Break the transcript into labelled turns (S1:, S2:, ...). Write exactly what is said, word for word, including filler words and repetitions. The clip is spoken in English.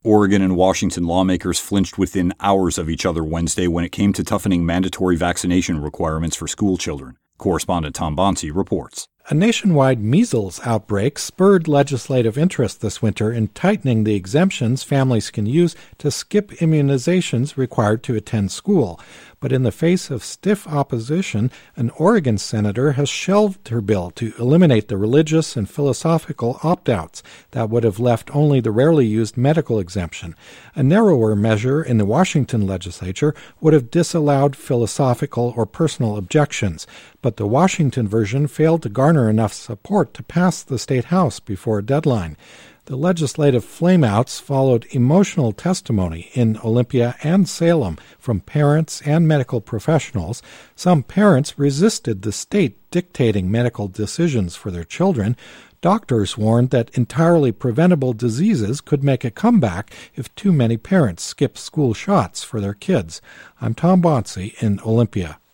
S1: Oregon and Washington lawmakers flinched within hours of each other Wednesday when it came to toughening mandatory vaccination requirements for school children. Correspondent Tom Bonsi reports.
S2: A nationwide measles outbreak spurred legislative interest this winter in tightening the exemptions families can use to skip immunizations required to attend school. But in the face of stiff opposition, an Oregon senator has shelved her bill to eliminate the religious and philosophical opt-outs that would have left only the rarely used medical exemption. A narrower measure in the Washington legislature would have disallowed philosophical or personal objections, but the Washington version failed to garner enough support to pass the state house before a deadline. The legislative flameouts followed emotional testimony in Olympia and Salem from parents and medical professionals. Some parents resisted the state dictating medical decisions for their children. Doctors warned that entirely preventable diseases could make a comeback if too many parents skip school shots for their kids. I'm Tom Bonsi in Olympia.